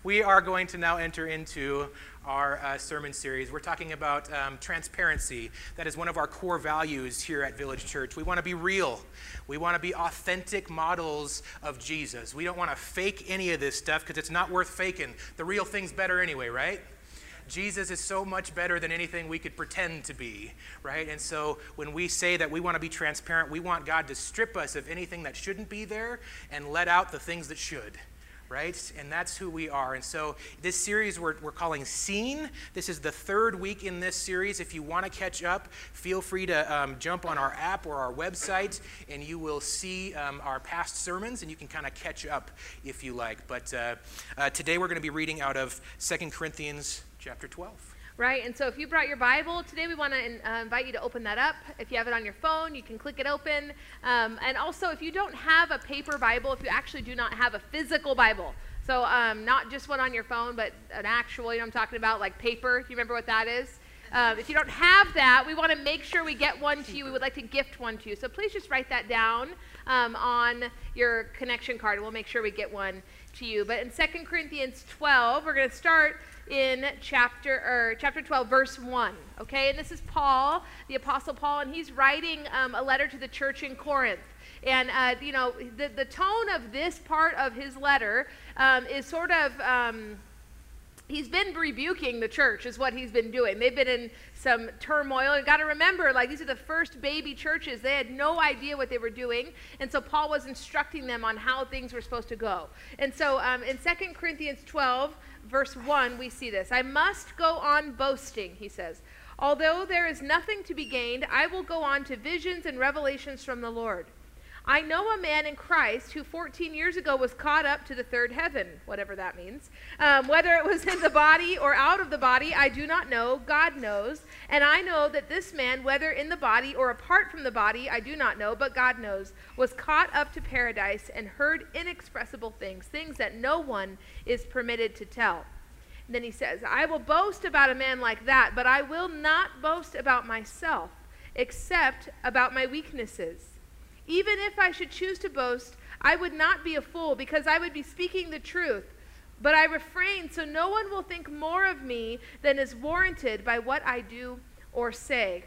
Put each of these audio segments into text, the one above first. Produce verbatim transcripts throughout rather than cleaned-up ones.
We are going to now enter into our uh, sermon series. We're talking about um, transparency. That is one of our core values here at Village Church. We want to be real. We want to be authentic models of Jesus. We don't want to fake any of this stuff because it's not worth faking. The real thing's better anyway, right? Jesus is so much better than anything we could pretend to be, right? And so when we say that we want to be transparent, we want God to strip us of anything that shouldn't be there and let out the things that should. Right? And that's who we are. And so this series we're, we're calling Seen. This is the third week in this series. If you want to catch up, feel free to um, jump on our app or our website, and you will see um, our past sermons, and you can kind of catch up if you like. But uh, uh, today we're going to be reading out of Second Corinthians chapter twelve. Right, and so if you brought your Bible, today we want to uh, invite you to open that up. If you have it on your phone, you can click it open. Um, and also, if you don't have a paper Bible, if you actually do not have a physical Bible, so um, not just one on your phone, but an actual, you know what I'm talking about, like paper, if you remember what that is. Um, if you don't have that, we want to make sure we get one to you. We would like to gift one to you. So please just write that down um, on your connection card, and we'll make sure we get one to you. But in Second Corinthians twelve, we're going to start in chapter or chapter twelve, verse one. Okay, and this is Paul, the Apostle Paul, and he's writing um, a letter to the church in Corinth. And uh, you know, the the tone of this part of his letter um, is sort of um, he's been rebuking the church, is what he's been doing. They've been in some turmoil. You got to remember, like, these are the first baby churches. They had no idea what they were doing, and so Paul was instructing them on how things were supposed to go. And so um, in Second Corinthians twelve, verse one, we see this. I must go on boasting, he says. Although there is nothing to be gained, I will go on to visions and revelations from the Lord. I know a man in Christ who fourteen years ago was caught up to the third heaven, whatever that means. Um, whether it was in the body or out of the body, I do not know. God knows. And I know that this man, whether in the body or apart from the body, I do not know, but God knows, was caught up to paradise and heard inexpressible things, things that no one is permitted to tell. And then he says, I will boast about a man like that, but I will not boast about myself, except about my weaknesses. Even if I should choose to boast, I would not be a fool, because I would be speaking the truth. But I refrain, so no one will think more of me than is warranted by what I do or say,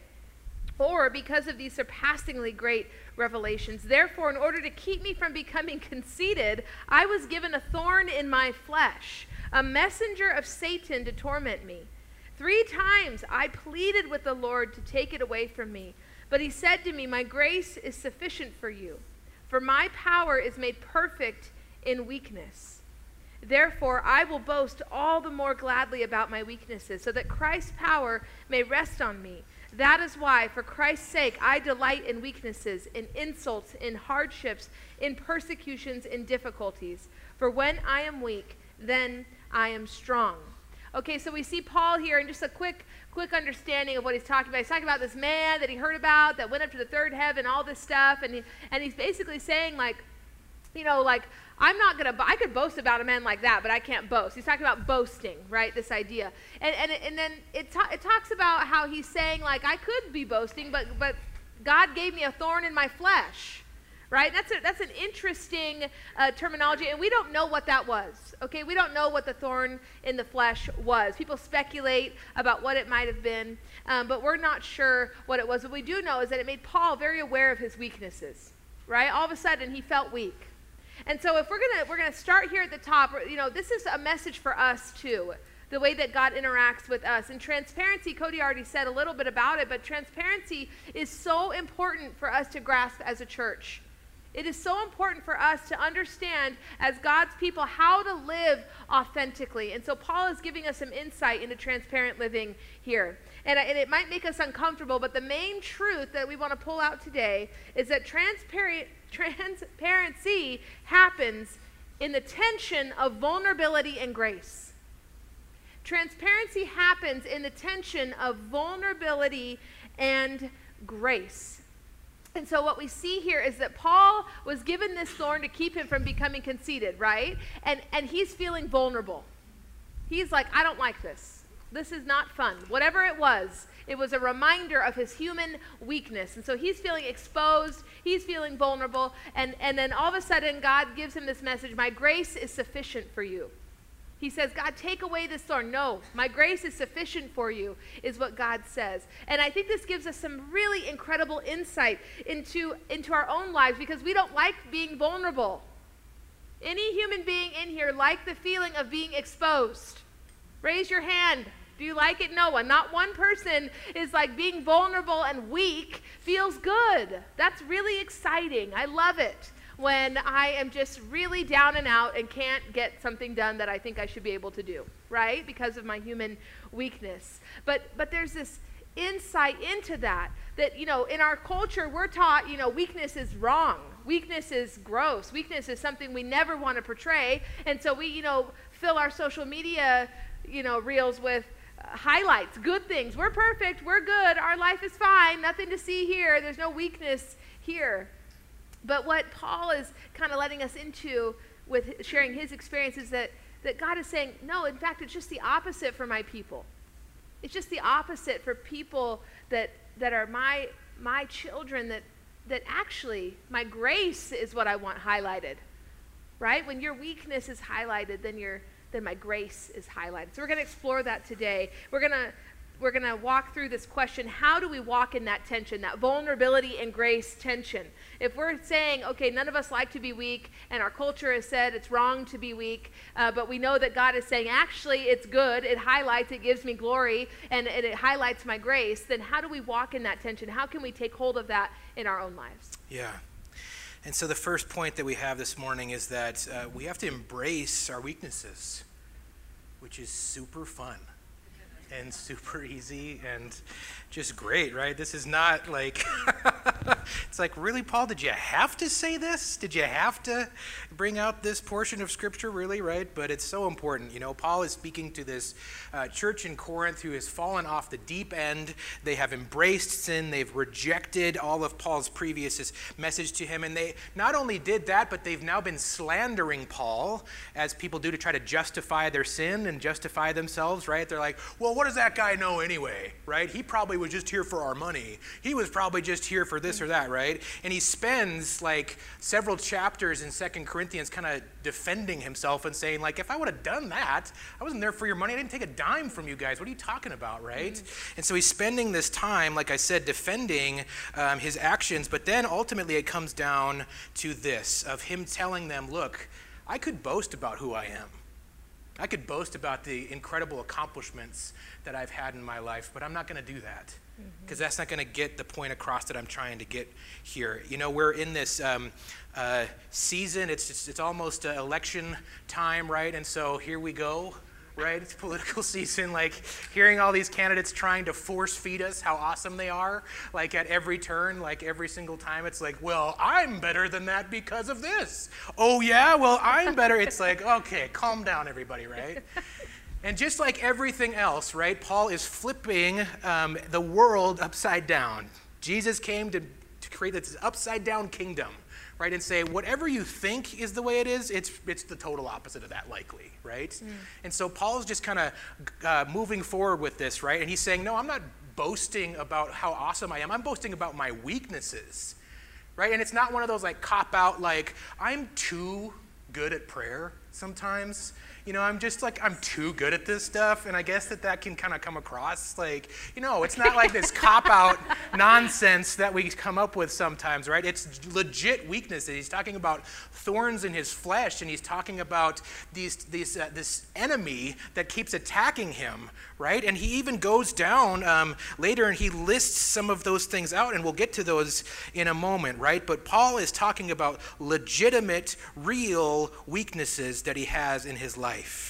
or because of these surpassingly great revelations. Therefore, in order to keep me from becoming conceited, I was given a thorn in my flesh, a messenger of Satan to torment me. Three times I pleaded with the Lord to take it away from me. But he said to me, my grace is sufficient for you, for my power is made perfect in weakness. Therefore, I will boast all the more gladly about my weaknesses, so that Christ's power may rest on me. That is why, for Christ's sake, I delight in weaknesses, in insults, in hardships, in persecutions, in difficulties. For when I am weak, then I am strong. Okay, so we see Paul here, and just a quick quick understanding of what he's talking about. He's talking about this man that he heard about that went up to the third heaven, all this stuff, and he, and he's basically saying, like, you know, like, I'm not going to, I could boast about a man like that, but I can't boast. He's talking about boasting, right, this idea. And and, and then it, ta- it talks about how he's saying, like, I could be boasting, but, but God gave me a thorn in my flesh. Right? That's a, that's an interesting uh, terminology, and we don't know what that was. Okay, we don't know what the thorn in the flesh was. People speculate about what it might have been, um, but we're not sure what it was. What we do know is that it made Paul very aware of his weaknesses. Right? All of a sudden, he felt weak, and so if we're gonna we're gonna start here at the top. You know, this is a message for us too. The way that God interacts with us. And transparency, Cody already said a little bit about it, but transparency is so important for us to grasp as a church. It is so important for us to understand as God's people how to live authentically. And so Paul is giving us some insight into transparent living here. And, and it might make us uncomfortable, but the main truth that we want to pull out today is that transparent, transparency happens in the tension of vulnerability and grace. Transparency happens in the tension of vulnerability and grace. And so what we see here is that Paul was given this thorn to keep him from becoming conceited, right? And and he's feeling vulnerable. He's like, I don't like this. This is not fun. Whatever it was, it was a reminder of his human weakness. And so he's feeling exposed, he's feeling vulnerable, and, and then all of a sudden God gives him this message, my grace is sufficient for you. He says, God, take away this thorn. No, my grace is sufficient for you, is what God says. And I think this gives us some really incredible insight into, into our own lives, because we don't like being vulnerable. Any human being in here like the feeling of being exposed? Raise your hand. Do you like it? No one. Not one person is like being vulnerable and weak feels good. That's really exciting. I love it when I am just really down and out and can't get something done that I think I should be able to do, right? Because of my human weakness. But but there's this insight into that, that, you know, in our culture, we're taught, you know, weakness is wrong. Weakness is gross. Weakness is something we never want to portray. And so we, you know, fill our social media, you know, reels with uh, highlights, good things. We're perfect. We're good. Our life is fine. Nothing to see here. There's no weakness here. But what Paul is kind of letting us into with sharing his experience is that, that God is saying, no, in fact, it's just the opposite for my people. It's just the opposite for people that, that are my, my children, that, that actually my grace is what I want highlighted, right? When your weakness is highlighted, then, your, then my grace is highlighted. So we're going to explore that today. We're going to We're going to walk through this question. How do we walk in that tension, that vulnerability and grace tension? If we're saying, okay, none of us like to be weak, and our culture has said it's wrong to be weak, uh, but we know that God is saying, actually, it's good, it highlights, it gives me glory, and, and it highlights my grace, then how do we walk in that tension? How can we take hold of that in our own lives? Yeah. And so the first point that we have this morning is that uh, we have to embrace our weaknesses, which is super fun and super easy and just great, right? This is not like, it's like, really, Paul, did you have to say this? Did you have to bring out this portion of Scripture, really, right? But it's so important. You know, Paul is speaking to this uh, church in Corinth who has fallen off the deep end. They have embraced sin. They've rejected all of Paul's previous message to him. And they not only did that, but they've now been slandering Paul, as people do to try to justify their sin and justify themselves, right? They're like, well, what does that guy know anyway, right? He probably was just here for our money. He was probably just here for this or that, right? And he spends like several chapters in Second Corinthians kind of defending himself and saying, like, if I would have done that, I wasn't there for your money. I didn't take a dime from you guys. What are you talking about, right? Mm-hmm. And so he's spending this time, like I said, defending um, his actions, but then ultimately it comes down to this, of him telling them, look, I could boast about who I am. I could boast about the incredible accomplishments that I've had in my life, but I'm not going to do that, because mm-hmm. that's not going to get the point across that I'm trying to get here. You know, we're in this um, uh, season. It's, it's it's almost uh, election time, right? And so here we go, right? It's political season, like hearing all these candidates trying to force feed us how awesome they are, like at every turn, like every single time. It's like, well, I'm better than that because of this. Oh yeah, well, I'm better. It's like, okay, calm down, everybody, right? And just like everything else, right, Paul is flipping um, the world upside down. Jesus came to, to create this upside down kingdom, right, and say whatever you think is the way it is, it's it's the total opposite of that, likely, right? Mm. And so Paul's just kind of uh, moving forward with this, right? And he's saying, no, I'm not boasting about how awesome I am. I'm boasting about my weaknesses, right? And it's not one of those like cop out, like I'm too good at prayer sometimes. You know, I'm just like, I'm too good at this stuff, and I guess that that can kind of come across like, you know, it's not like this cop-out nonsense that we come up with sometimes, right? It's legit weaknesses. He's talking about thorns in his flesh, and he's talking about these, these, uh, this enemy that keeps attacking him, right? And he even goes down um, later, and he lists some of those things out, and we'll get to those in a moment, right? But Paul is talking about legitimate, real weaknesses that he has in his life.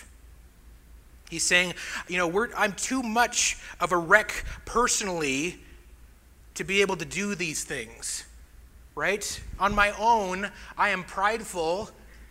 He's saying, you know, we're, I'm too much of a wreck personally to be able to do these things, right? On my own, I am prideful.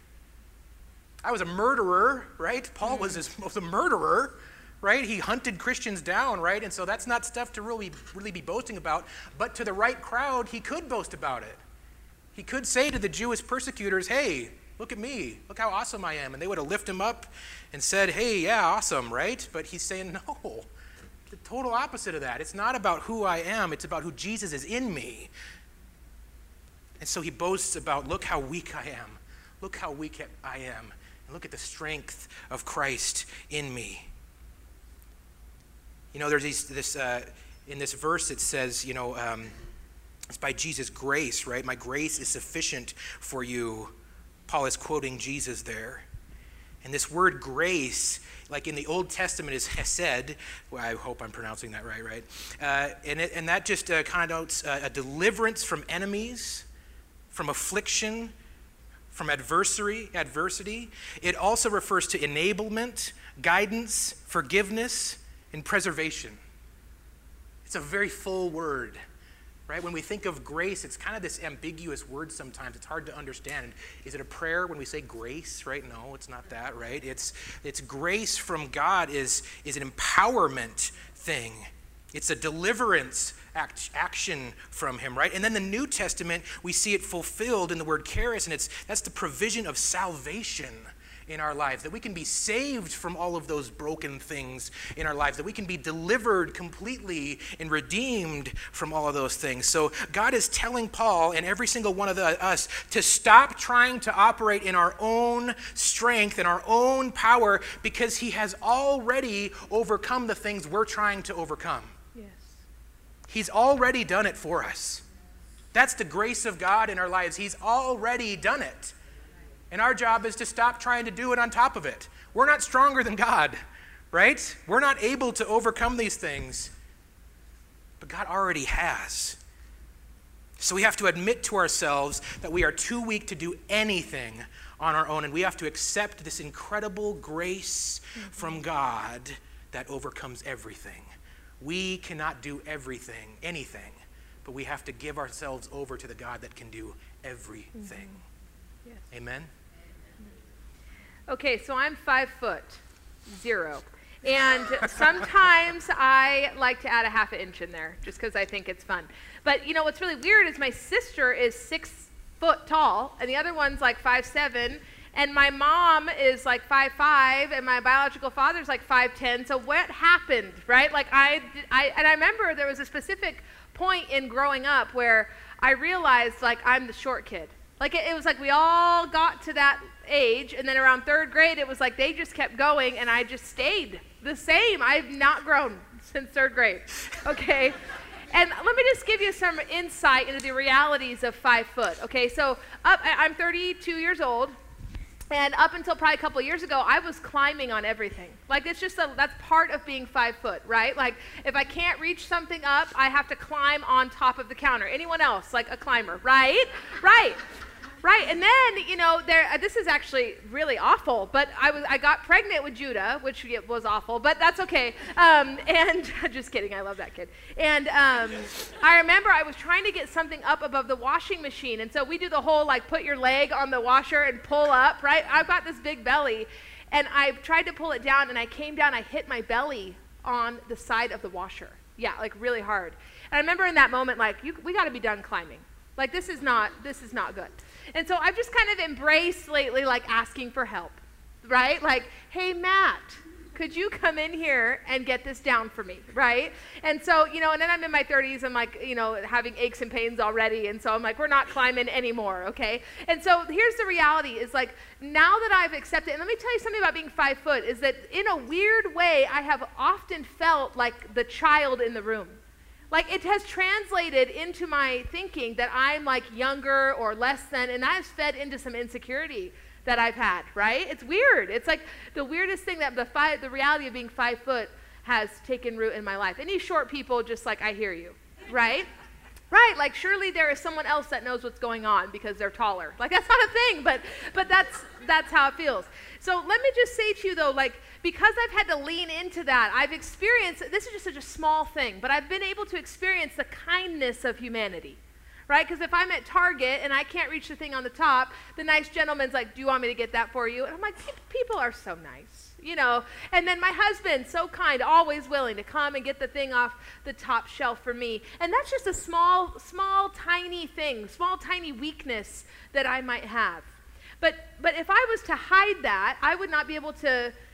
I was a murderer, right? Paul was, his, was a murderer, right? He hunted Christians down, right? And so that's not stuff to really, really be boasting about. But to the right crowd, he could boast about it. He could say to the Jewish persecutors, hey, look at me. Look how awesome I am. And they would have lifted him up and said, hey, yeah, awesome, right? But he's saying, no, the total opposite of that. It's not about who I am. It's about who Jesus is in me. And so he boasts about, look how weak I am. Look how weak I am. Look at the strength of Christ in me. You know, there's these, this, uh, in this verse it says, you know, um, it's by Jesus' grace, right? My grace is sufficient for you. Paul is quoting Jesus there. And this word grace, like in the Old Testament, is hesed. Well, I hope I'm pronouncing that right, right? Uh, and, it, and that just uh, connotes uh, a deliverance from enemies, from affliction, from adversary, adversity. It also refers to enablement, guidance, forgiveness, and preservation. It's a very full word, right? When we think of grace, it's kind of this ambiguous word sometimes. It's hard to understand. Is it a prayer when we say grace, right? No, it's not that, right? It's it's grace from God is, is an empowerment thing. It's a deliverance act, action from him, right? And then the New Testament, we see it fulfilled in the word charis, and it's that's the provision of salvation in our lives, that we can be saved from all of those broken things in our lives, that we can be delivered completely and redeemed from all of those things. So God is telling Paul and every single one of the, us to stop trying to operate in our own strength and our own power, because he has already overcome the things we're trying to overcome. Yes. He's already done it for us. That's the grace of God in our lives. He's already done it. And our job is to stop trying to do it on top of it. We're not stronger than God, right? We're not able to overcome these things. But God already has. So we have to admit to ourselves that we are too weak to do anything on our own. And we have to accept this incredible grace from God that overcomes everything. We cannot do everything, anything. But we have to give ourselves over to the God that can do everything. Mm-hmm. Yes. Amen? Okay, so I'm five foot, zero. And sometimes I like to add a half an inch in there just because I think it's fun. But you know what's really weird is my sister is six foot tall and the other one's like five seven, and my mom is like five five, and my biological father's like five ten. So what happened, right? Like I, I, and I remember there was a specific point in growing up where I realized like I'm the short kid. Like it, it was like we all got to that age, and then around third grade it was like they just kept going and I just stayed the same. I've not grown since third grade. Okay. And let me just give you some insight into the realities of five foot. Okay, so up, I'm thirty-two years old, and up until probably a couple of years ago, I was climbing on everything. Like it's just a, that's part of being five foot, right? Like if I can't reach something up, I have to climb on top of the counter. Anyone else like a climber, right? Right. Right, and then, you know, there. Uh, this is actually really awful, but I was I got pregnant with Judah, which was awful, but that's okay. Um, and just kidding, I love that kid. And um, I remember I was trying to get something up above the washing machine, and so we do the whole, like, put your leg on the washer and pull up, right? I've got this big belly, and I tried to pull it down, and I came down, I hit my belly on the side of the washer. Yeah, like, really hard. And I remember in that moment, like, you, we got to be done climbing. Like, this is not, this is not good. And so I've just kind of embraced lately, like, asking for help, right? Like, hey, Matt, could you come in here and get this down for me, right? And so, you know, and then I'm in my thirties, I'm like, you know, having aches and pains already, and so I'm like, we're not climbing anymore, okay? And so here's the reality, is like, now that I've accepted, and let me tell you something about being five foot, is that in a weird way, I have often felt like the child in the room. Like it has translated into my thinking that I'm like younger or less than, and that has fed into some insecurity that I've had, right? It's weird. It's like the weirdest thing that the five, the reality of being five foot has taken root in my life. Any short people, just like, I hear you, right? Right, like surely there is someone else that knows what's going on because they're taller. Like that's not a thing, but but that's that's how it feels. So let me just say to you though, like, because I've had to lean into that, I've experienced, this is just such a small thing, but I've been able to experience the kindness of humanity, right? Because if I'm at Target and I can't reach the thing on the top, the nice gentleman's like, do you want me to get that for you? And I'm like, people are so nice, you know? And then my husband, so kind, always willing to come and get the thing off the top shelf for me. And that's just a small, small, tiny thing, small, tiny weakness that I might have. But, but if I was to hide that, I would not be able to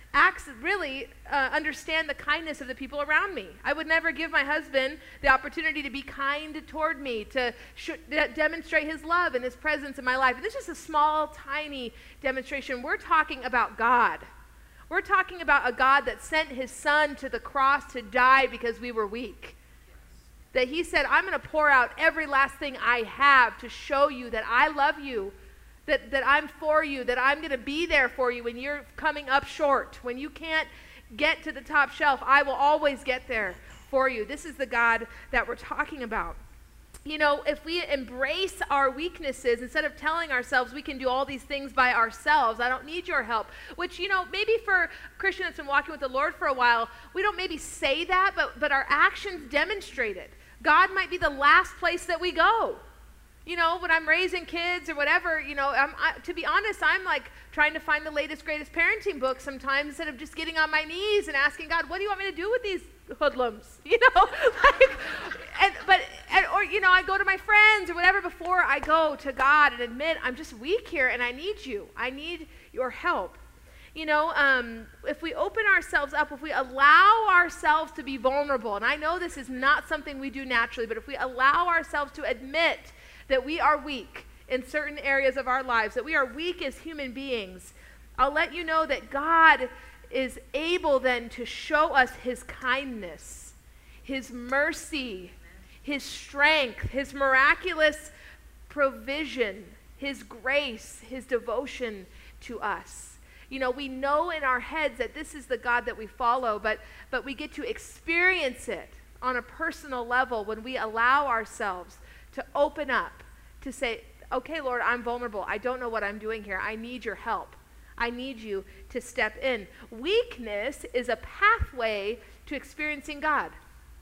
acts really uh, understand the kindness of the people around me. I would never give my husband the opportunity to be kind toward me, to sh- de- demonstrate his love and his presence in my life. And this is just a small, tiny demonstration. We're talking about God. We're talking about a God that sent his son to the cross to die because we were weak. That he said, I'm going to pour out every last thing I have to show you that I love you, that, that I'm for you, that I'm going to be there for you when you're coming up short. When you can't get to the top shelf, I will always get there for you. This is the God that we're talking about. You know, if we embrace our weaknesses, instead of telling ourselves we can do all these things by ourselves, I don't need your help, which, you know, maybe for a Christian that's been walking with the Lord for a while, we don't maybe say that, but, but our actions demonstrate it. God might be the last place that we go. You know, when I'm raising kids or whatever, you know, I'm, I, to be honest, I'm like trying to find the latest, greatest parenting book sometimes instead of just getting on my knees and asking God, what do you want me to do with these hoodlums? You know, like, and, but, and, or, you know, I go to my friends or whatever before I go to God and admit I'm just weak here and I need you. I need your help. You know, um, if we open ourselves up, if we allow ourselves to be vulnerable, and I know this is not something we do naturally, but if we allow ourselves to admit that we are weak in certain areas of our lives, that we are weak as human beings, I'll let you know that God is able then to show us his kindness, his mercy, his strength, his miraculous provision, his grace, his devotion to us. You know, we know in our heads that this is the God that we follow, but, but we get to experience it on a personal level when we allow ourselves to open up, to say, okay, Lord, I'm vulnerable. I don't know what I'm doing here. I need your help. I need you to step in. Weakness is a pathway to experiencing God.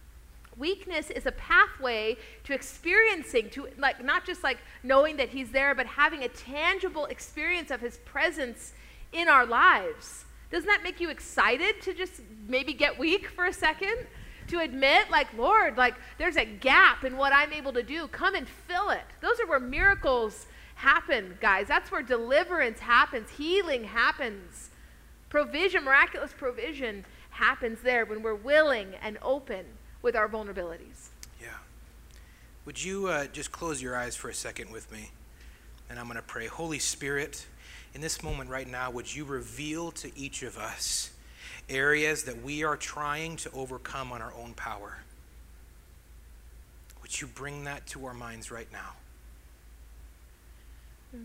Weakness is a pathway to experiencing, to like not just like knowing that he's there, but having a tangible experience of his presence in our lives. Doesn't that make you excited to just maybe get weak for a second? To admit, like, Lord, like, there's a gap in what I'm able to do. Come and fill it. Those are where miracles happen, guys. That's where deliverance happens. Healing happens. Provision, miraculous provision happens there when we're willing and open with our vulnerabilities. Yeah. Would you uh, just close your eyes for a second with me? And I'm going to pray. Holy Spirit, in this moment right now, would you reveal to each of us areas that we are trying to overcome on our own power? Would you bring that to our minds right now? Mm.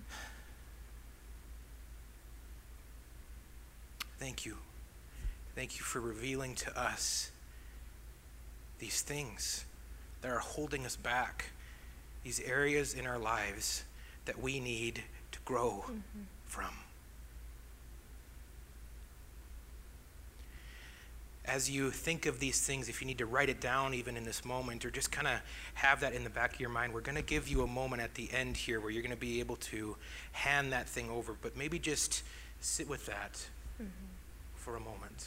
Thank you. Thank you for revealing to us these things that are holding us back, these areas in our lives that we need to grow mm-hmm. from. As you think of these things, if you need to write it down even in this moment, or just kind of have that in the back of your mind, we're going to give you a moment at the end here where you're going to be able to hand that thing over, but maybe just sit with that mm-hmm. for a moment.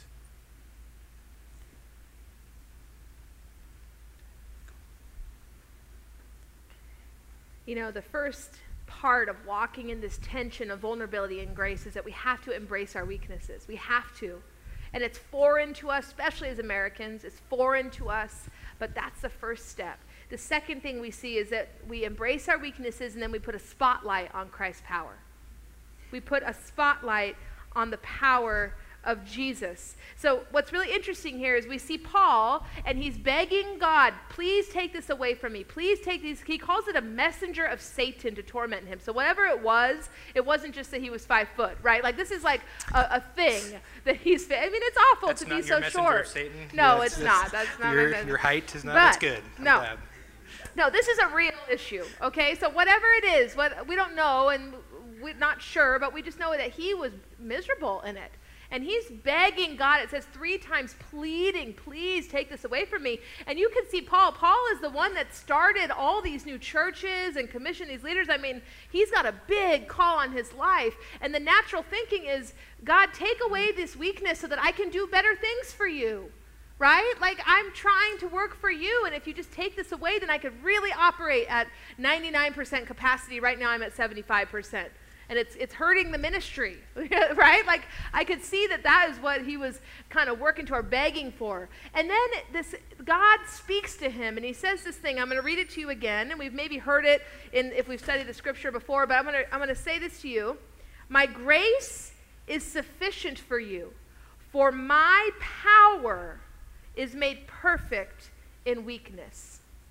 You know, the first part of walking in this tension of vulnerability and grace is that we have to embrace our weaknesses. We have to. And it's foreign to us, especially as Americans. It's foreign to us, but that's the first step. The second thing we see is that we embrace our weaknesses and then we put a spotlight on Christ's power. We put a spotlight on the power of Jesus. So what's really interesting here is we see Paul, and he's begging God, please take this away from me. Please take these. He calls it a messenger of Satan to torment him. So whatever it was, it wasn't just that he was five foot, right? Like this is like a, a thing that he's, I mean, it's awful that's to not be your so messenger short. Of Satan? No, yeah, it's not. That's not your, my your height is not, but, that's good. I'm no. glad. No, this is a real issue, okay? So whatever it is, what we don't know and we're not sure, but we just know that he was miserable in it. And he's begging God, it says three times, pleading, please take this away from me. And you can see Paul. Paul is the one that started all these new churches and commissioned these leaders. I mean, he's got a big call on his life. And the natural thinking is, God, take away this weakness so that I can do better things for you, right? Like, I'm trying to work for you, and if you just take this away, then I could really operate at ninety-nine percent capacity. Right now, I'm at seventy-five percent. and it's it's hurting the ministry, right? Like I could see that that is what he was kind of working toward, begging for. And then this God speaks to him, and he says this thing. I'm going to read it to you again, and we've maybe heard it in if we've studied the scripture before, but I'm going to I'm going to say this to you. My grace is sufficient for you, for my power is made perfect in weakness.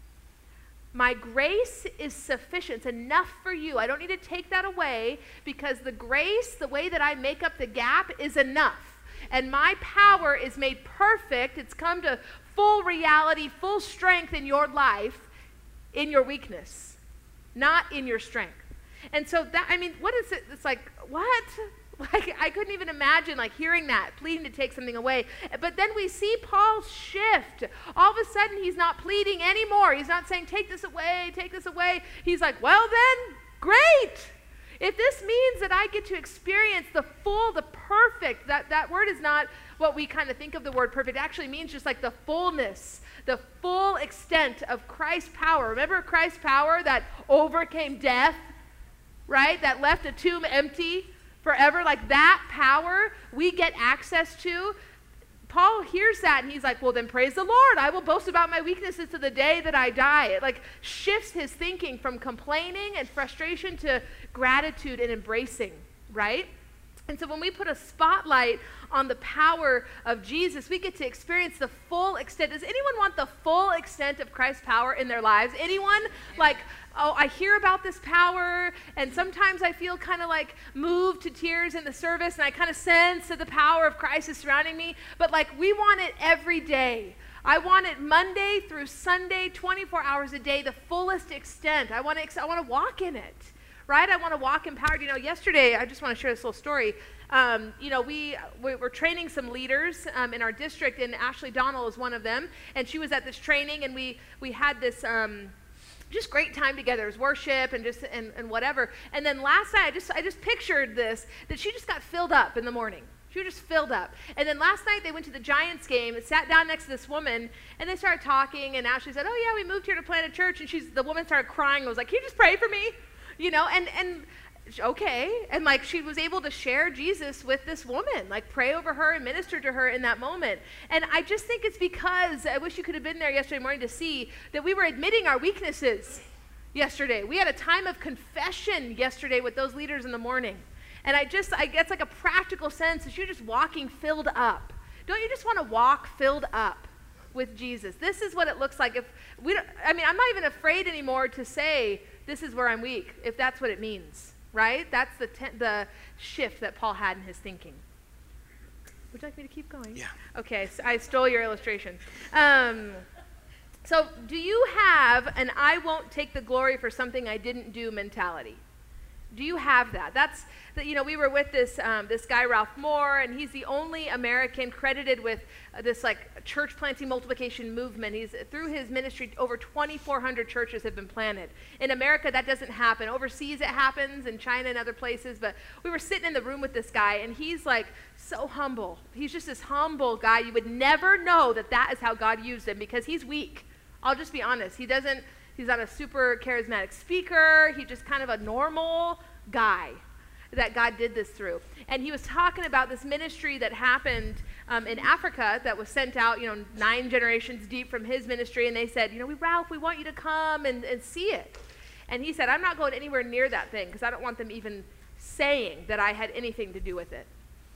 My grace is sufficient. It's enough for you. I don't need to take that away, because the grace, the way that I make up the gap, is enough. And my power is made perfect. It's come to full reality, full strength in your life, in your weakness, not in your strength. And so that, I mean, what is it? It's like, what? Like, I couldn't even imagine, like, hearing that, pleading to take something away. But then we see Paul shift. All of a sudden, he's not pleading anymore. He's not saying, take this away, take this away. He's like, well then, great. If this means that I get to experience the full, the perfect, that, that word is not what we kind of think of the word perfect. It actually means just like the fullness, the full extent of Christ's power. Remember Christ's power that overcame death, right? That left a tomb empty forever. Like that power we get access to. Paul hears that and he's like, well then praise the Lord. I will boast about my weaknesses to the day that I die. It like shifts his thinking from complaining and frustration to gratitude and embracing, right? And so when we put a spotlight on the power of Jesus, we get to experience the full extent. Does anyone want the full extent of Christ's power in their lives? Anyone? Like, oh, I hear about this power, and sometimes I feel kind of like moved to tears in the service, and I kind of sense that the power of Christ is surrounding me. But like, we want it every day. I want it Monday through Sunday, twenty-four hours a day, the fullest extent. I want to, I want to walk in it. Right? I want to walk empowered. You know, yesterday, I just want to share this little story. Um, you know, we, we were training some leaders um, in our district, and Ashley Donnell is one of them. And she was at this training, and we, we had this um, just great time together. It was worship and just and, and whatever. And then last night, I just I just pictured this, that she just got filled up in the morning. She was just filled up. And then last night, they went to the Giants game and sat down next to this woman, and they started talking, and Ashley said, oh, yeah, we moved here to plant a church. And she's the woman started crying. I was like, can you just pray for me? You know, and, and okay. And like she was able to share Jesus with this woman, like pray over her and minister to her in that moment. And I just think it's because, I wish you could have been there yesterday morning to see that we were admitting our weaknesses yesterday. We had a time of confession yesterday with those leaders in the morning. And I just, I guess like a practical sense that you're just walking filled up. Don't you just want to walk filled up with Jesus? This is what it looks like. If we don't, I mean, I'm not even afraid anymore to say, this is where I'm weak, if that's what it means, right? That's the te- the shift that Paul had in his thinking. Would you like me to keep going? Yeah. Okay, so I stole your illustration. Um, so do you have an I won't take the glory for something I didn't do mentality? Do you have that? That's, the, you know, we were with this um, this guy, Ralph Moore, and he's the only American credited with uh, this like church planting multiplication movement. He's, through his ministry, over twenty-four hundred churches have been planted. In America, that doesn't happen. Overseas, it happens, in China and other places. But we were sitting in the room with this guy, and he's like so humble. He's just this humble guy. You would never know that that is how God used him, because he's weak. I'll just be honest. He doesn't, he's not a super charismatic speaker. He's just kind of a normal guy that God did this through. And he was talking about this ministry that happened um, in Africa that was sent out, you know, nine generations deep from his ministry. And they said, you know, we, Ralph, we want you to come and, and see it. And he said, I'm not going anywhere near that thing because I don't want them even saying that I had anything to do with it.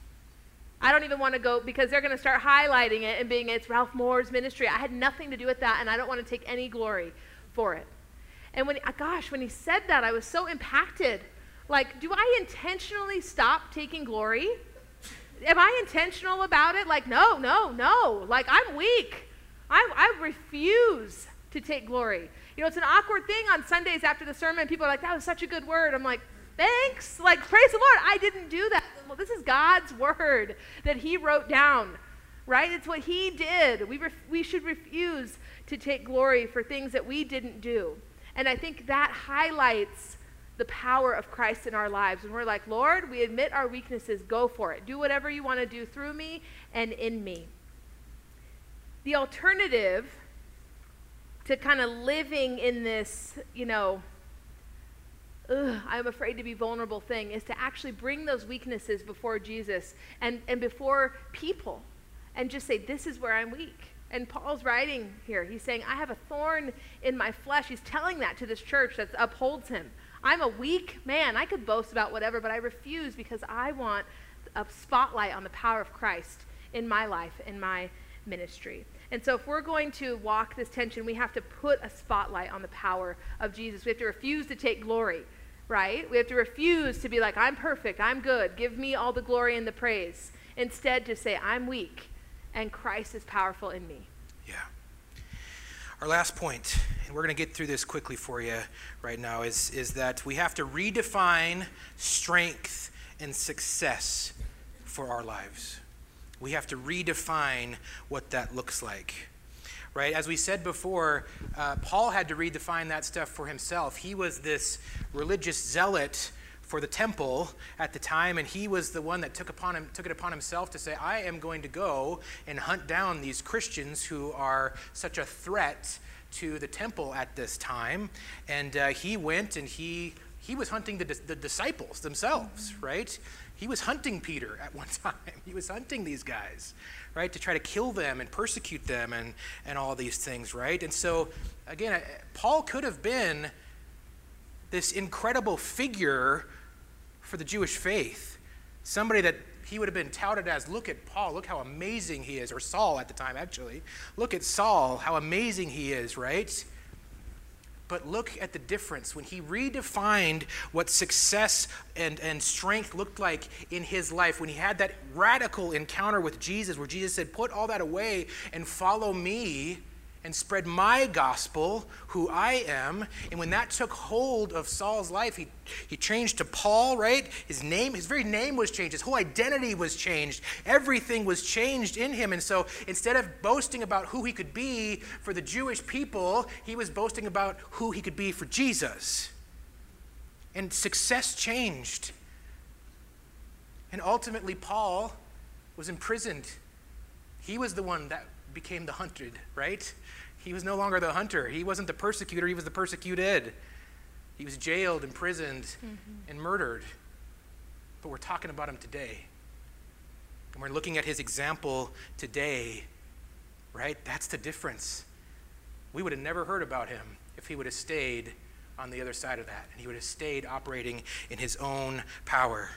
I don't even want to go because they're going to start highlighting it and being, it's Ralph Moore's ministry. I had nothing to do with that, and I don't want to take any glory for it. And when, gosh, when he said that, I was so impacted. Like, do I intentionally stop taking glory? Am I intentional about it? Like, no, no, no. Like, I'm weak. I, I refuse to take glory. You know, it's an awkward thing on Sundays after the sermon. People are like, that was such a good word. I'm like, thanks. Like, praise the Lord. I didn't do that. Well, this is God's word that he wrote down, right? It's what he did. We, ref- we should refuse to take glory for things that we didn't do. And I think that highlights the power of Christ in our lives. And we're like, Lord, we admit our weaknesses. Go for it. Do whatever you want to do through me and in me. The alternative to kind of living in this, you know, ugh, I'm afraid to be vulnerable thing is to actually bring those weaknesses before Jesus and, and before people and just say, this is where I'm weak. And Paul's writing here. He's saying, I have a thorn in my flesh. He's telling that to this church that upholds him. I'm a weak man. I could boast about whatever, but I refuse because I want a spotlight on the power of Christ in my life, in my ministry. And so if we're going to walk this tension, we have to put a spotlight on the power of Jesus. We have to refuse to take glory, right? We have to refuse to be like, I'm perfect, I'm good, give me all the glory and the praise. Instead, to say, I'm weak, and Christ is powerful in me. Yeah. Our last point, and we're going to get through this quickly for you right now, is, is that we have to redefine strength and success for our lives. We have to redefine what that looks like, right? As we said before, uh, Paul had to redefine that stuff for himself. He was this religious zealot for the temple at the time, and he was the one that took upon him took it upon himself to say, I am going to go and hunt down these Christians who are such a threat to the temple at this time. And uh, he went and he he was hunting the, the disciples themselves, right? He was hunting Peter at one time. He was hunting these guys, right, to try to kill them and persecute them and, and all these things, right? And so, again, Paul could have been this incredible figure for the Jewish faith, somebody that he would have been touted as, look at Paul, look how amazing he is, or Saul at the time, actually. Look at Saul, how amazing he is, right? But look at the difference. When he redefined what success and, and strength looked like in his life, when he had that radical encounter with Jesus, where Jesus said, put all that away and follow me and spread my gospel, who I am. And when that took hold of Saul's life, he, he changed to Paul, right? His name, his very name was changed. His whole identity was changed. Everything was changed in him. And so instead of boasting about who he could be for the Jewish people, he was boasting about who he could be for Jesus. And success changed. And ultimately, Paul was imprisoned. He was the one that became the hunted, right? He was no longer the hunter. He wasn't the persecutor. He was the persecuted. He was jailed, imprisoned, mm-hmm. and murdered. But we're talking about him today. And we're looking at his example today, right? That's the difference. We would have never heard about him if he would have stayed on the other side of that, and he would have stayed operating in his own power.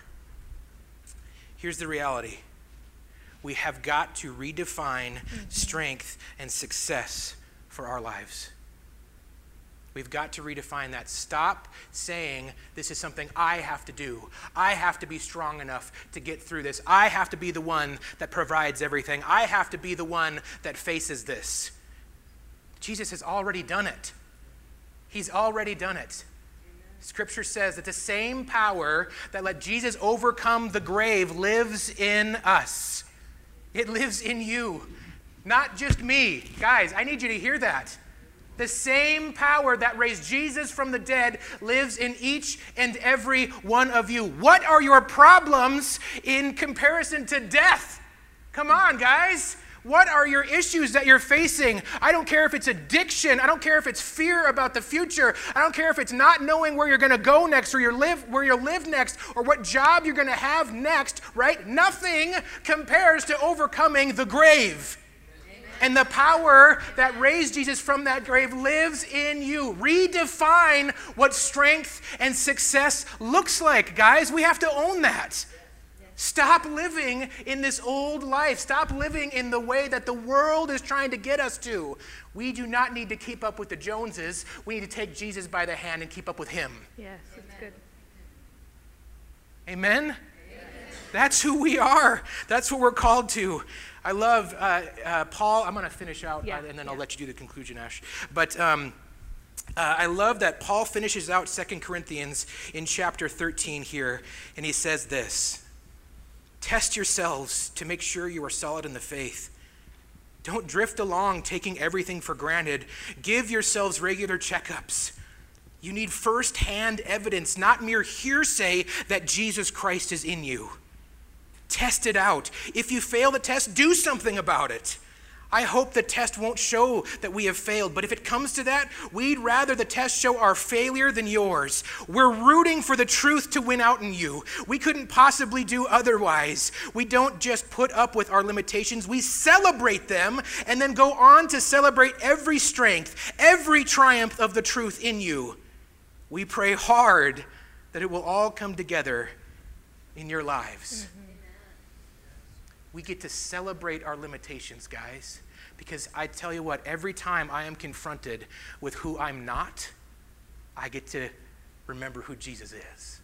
Here's the reality. We have got to redefine mm-hmm. strength and success for our lives. We've got to redefine that. Stop saying, this is something I have to do. I have to be strong enough to get through this. I have to be the one that provides everything. I have to be the one that faces this. Jesus has already done it. He's already done it. Scripture says that the same power that let Jesus overcome the grave lives in us. It lives in you, not just me. Guys, I need you to hear that. The same power that raised Jesus from the dead lives in each and every one of you. What are your problems in comparison to death? Come on, guys. What are your issues that you're facing? I don't care if it's addiction. I don't care if it's fear about the future. I don't care if it's not knowing where you're going to go next or your live, where you'll live next or what job you're going to have next, right? Nothing compares to overcoming the grave. Amen. And the power that raised Jesus from that grave lives in you. Redefine what strength and success looks like, guys. We have to own that. Stop living in this old life. Stop living in the way that the world is trying to get us to. We do not need to keep up with the Joneses. We need to take Jesus by the hand and keep up with him. Yes, that's good. Amen? Amen? That's who we are. That's what we're called to. I love uh, uh, Paul. I'm going to finish out, yeah, uh, and then yeah. I'll let you do the conclusion, Ash. But um, uh, I love that Paul finishes out Second Corinthians in chapter thirteen here, and he says this. Test yourselves to make sure you are solid in the faith. Don't drift along taking everything for granted. Give yourselves regular checkups. You need first-hand evidence, not mere hearsay, that Jesus Christ is in you. Test it out. If you fail the test, do something about it. I hope the test won't show that we have failed, but if it comes to that, we'd rather the test show our failure than yours. We're rooting for the truth to win out in you. We couldn't possibly do otherwise. We don't just put up with our limitations, we celebrate them and then go on to celebrate every strength, every triumph of the truth in you. We pray hard that it will all come together in your lives. Mm-hmm. We get to celebrate our limitations, guys, because I tell you what, every time I am confronted with who I'm not, I get to remember who Jesus is.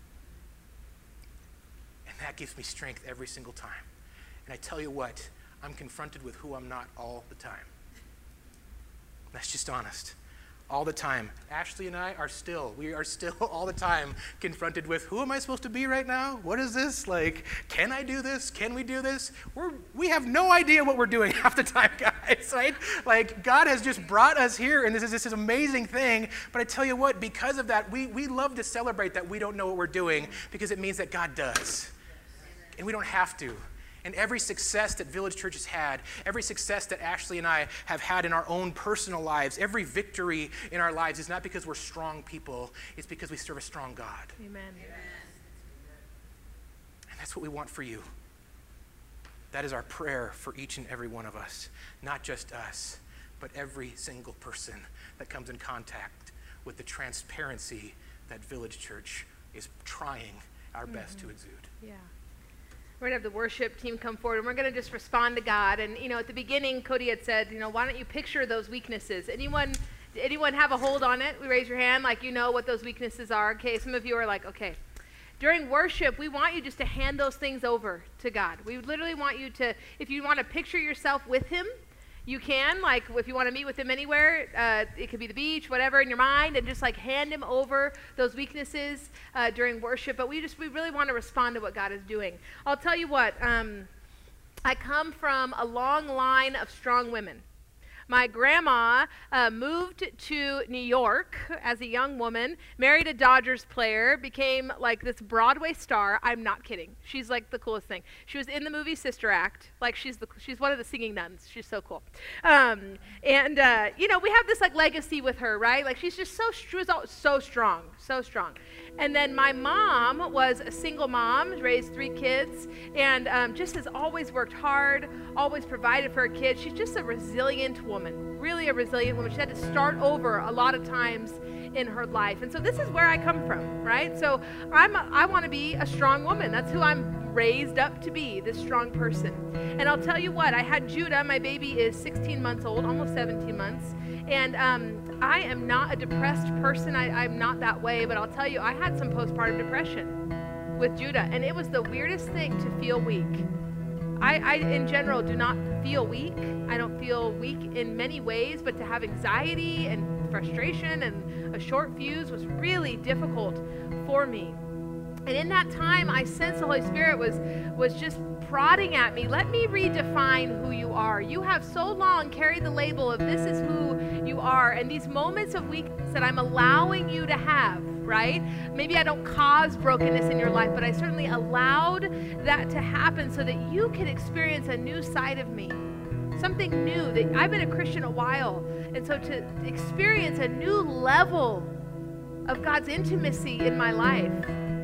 And that gives me strength every single time. And I tell you what, I'm confronted with who I'm not all the time. That's just honest. All the time. Ashley and I are still, we are still all the time confronted with, who am I supposed to be right now? What is this? Like, can I do this? Can we do this? We're, we have no idea what we're doing half the time, guys, right? Like, God has just brought us here, and this is this is amazing thing. But I tell you what, because of that, we, we love to celebrate that we don't know what we're doing, because it means that God does. And we don't have to. And every success that Village Church has had, every success that Ashley and I have had in our own personal lives, every victory in our lives is not because we're strong people, it's because we serve a strong God. Amen. And that's what we want for you. That is our prayer for each and every one of us. Not just us, but every single person that comes in contact with the transparency that Village Church is trying our mm-hmm. best to exude. Yeah. We're going to have the worship team come forward, and we're going to just respond to God. And, you know, at the beginning, Cody had said, you know, why don't you picture those weaknesses? Anyone anyone have a hold on it? We raise your hand like you know what those weaknesses are. Okay, some of you are like, okay. During worship, we want you just to hand those things over to God. We literally want you to, if you want to picture yourself with him, you can, like if you want to meet with him anywhere, uh, it could be the beach, whatever, in your mind, and just like hand him over those weaknesses uh, during worship. But we just, we really want to respond to what God is doing. I'll tell you what, um, I come from a long line of strong women. My grandma uh, moved to New York as a young woman, married a Dodgers player, became like this Broadway star. I'm not kidding. She's like the coolest thing. She was in the movie Sister Act. Like she's the she's one of the singing nuns. She's so cool. Um, and uh, you know, we have this like legacy with her, right? Like she's just so she was so strong, so strong. And then my mom was a single mom, raised three kids, and um, just has always worked hard, always provided for her kids. She's just a resilient woman, really a resilient woman. She had to start over a lot of times in her life. And so this is where I come from, right? So I'm a, I want to be a strong woman. That's who I'm raised up to be, this strong person. And I'll tell you what, I had Judah. My baby is sixteen months old, almost seventeen months. And um, I am not a depressed person. I, I'm not that way. But I'll tell you, I had some postpartum depression with Judah. And it was the weirdest thing to feel weak. I, I, in general, do not feel weak. I don't feel weak in many ways. But to have anxiety and frustration and a short fuse was really difficult for me. And in that time, I sensed the Holy Spirit was, was just prodding at me. Let me redefine who you are. You have so long carried the label of this is who you are. And these moments of weakness that I'm allowing you to have, right? Maybe I don't cause brokenness in your life, but I certainly allowed that to happen so that you can experience a new side of me. Something new. That I've been a Christian a while. And so to experience a new level of God's intimacy in my life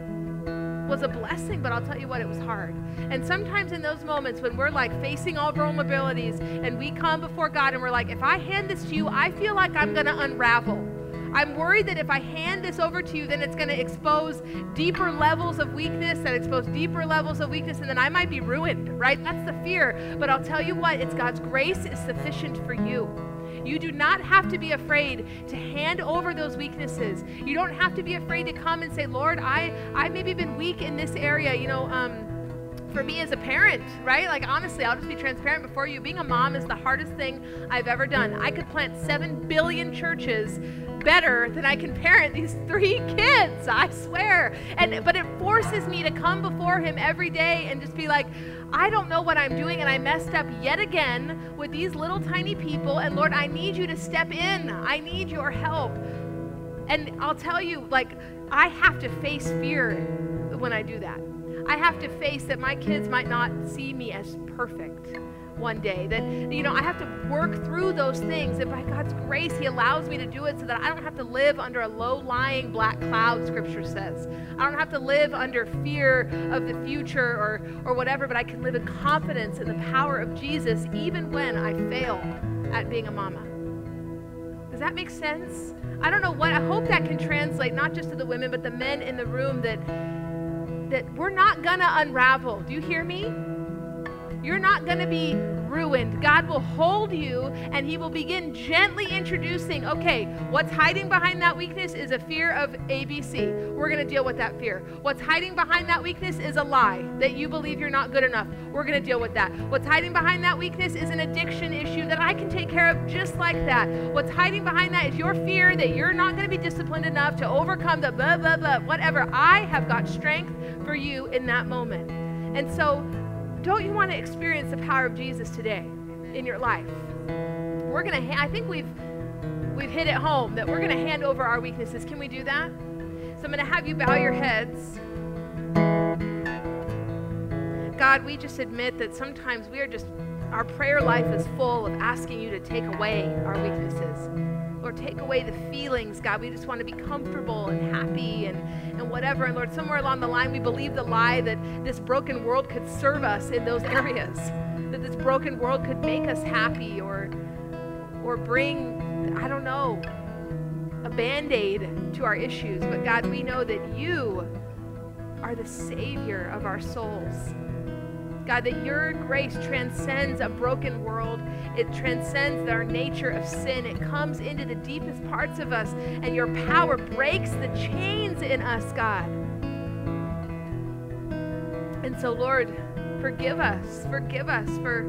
was a blessing, but I'll tell you what, it was hard. And sometimes in those moments when we're like facing all vulnerabilities and we come before God and we're like, if I hand this to you, I feel like I'm going to unravel. I'm worried that if I hand this over to you, then it's going to expose deeper levels of weakness, that expose deeper levels of weakness, and then I might be ruined, right? That's the fear. But I'll tell you what, it's God's grace is sufficient for you. You do not have to be afraid to hand over those weaknesses. You don't have to be afraid to come and say, Lord, I, I maybe been weak in this area. You know, um, for me as a parent, right? Like, honestly, I'll just be transparent before you. Being a mom is the hardest thing I've ever done. I could plant seven billion churches better than I can parent these three kids, I swear. And but it forces me to come before him every day and just be like, I don't know what I'm doing, and I messed up yet again with these little tiny people, and Lord, I need you to step in. I need your help. And I'll tell you, like, I have to face fear when I do that. I have to face that my kids might not see me as perfect, one day. That, you know, I have to work through those things, and by God's grace, he allows me to do it so that I don't have to live under a low-lying black cloud, Scripture says. I don't have to live under fear of the future or, or whatever, but I can live in confidence in the power of Jesus even when I fail at being a mama. Does that make sense? I don't know what, I hope that can translate not just to the women, but the men in the room, that that we're not gonna unravel. Do you hear me? You're not gonna be ruined. God will hold you and he will begin gently introducing, okay, what's hiding behind that weakness is a fear of A B C. We're gonna deal with that fear. What's hiding behind that weakness is a lie, that you believe you're not good enough. We're gonna deal with that. What's hiding behind that weakness is an addiction issue that I can take care of just like that. What's hiding behind that is your fear that you're not gonna be disciplined enough to overcome the blah, blah, blah, whatever. I have got strength for you in that moment. And so, don't you want to experience the power of Jesus today in your life? We're going to, ha- I think we've we've hit it home that we're going to hand over our weaknesses. Can we do that? So I'm going to have you bow your heads. God, we just admit that sometimes we are just, our prayer life is full of asking you to take away our weaknesses. Lord, take away the feelings, God. We just want to be comfortable and happy and, and whatever. And Lord, somewhere along the line, we believe the lie that this broken world could serve us in those areas, that this broken world could make us happy or, or bring, I don't know, a Band-Aid to our issues. But God, we know that you are the Savior of our souls. God, that your grace transcends a broken world. It transcends our nature of sin. It comes into the deepest parts of us, and your power breaks the chains in us, God. And so, Lord, forgive us. Forgive us for,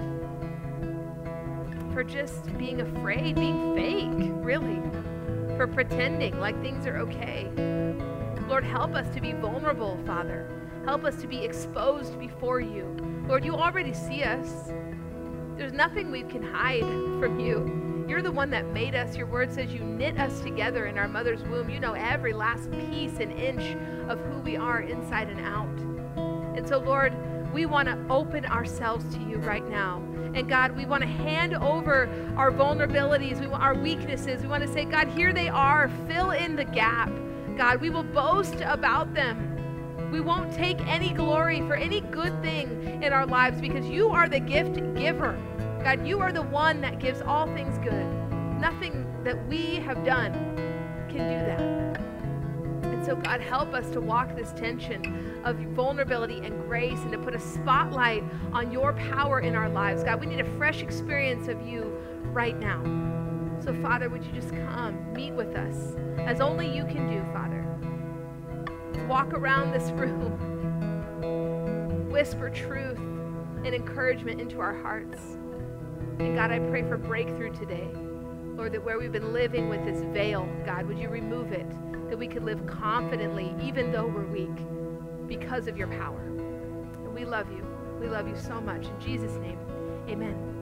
for just being afraid, being fake, really, for pretending like things are okay. Lord, help us to be vulnerable, Father. Help us to be exposed before you. Lord, you already see us. There's nothing we can hide from you. You're the one that made us. Your word says you knit us together in our mother's womb. You know every last piece and inch of who we are inside and out. And so, Lord, we want to open ourselves to you right now. And God, we want to hand over our vulnerabilities, we want our weaknesses. We want to say, God, here they are. Fill in the gap. God, we will boast about them. We won't take any glory for any good thing in our lives because you are the gift giver. God, you are the one that gives all things good. Nothing that we have done can do that. And so, God, help us to walk this tension of vulnerability and grace and to put a spotlight on your power in our lives. God, we need a fresh experience of you right now. So, Father, would you just come, meet with us as only you can do, Father. Walk around this room, whisper truth and encouragement into our hearts. And God, I pray for breakthrough today. Lord, that where we've been living with this veil, God, would you remove it, that we could live confidently even though we're weak because of your power. And we love you. We love you so much. In Jesus' name, amen.